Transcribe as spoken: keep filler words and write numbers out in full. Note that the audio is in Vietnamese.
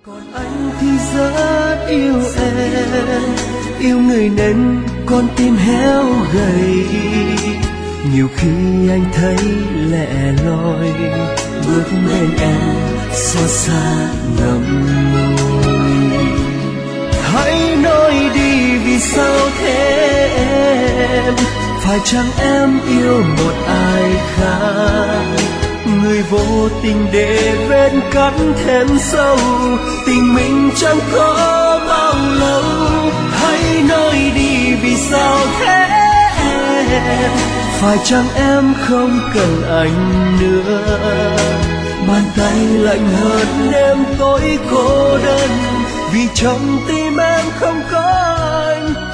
Còn anh thì rất yêu em, yêu người nên con tim héo gầy. Nhiều khi anh thấy lẻ loi, bước bên em xót xa ngậm ngùi. Hãy nói đi vì sao thế em, phải chăng em yêu một ai khác? Người vô tình để vết cắt thêm sâu, tình mình chẳng có bao lâu. Hãy nói đi vì sao thế em, phải chăng em không cần anh nữa? Bàn tay lạnh hơn đêm tối cô đơn, vì trong tim em không có anh.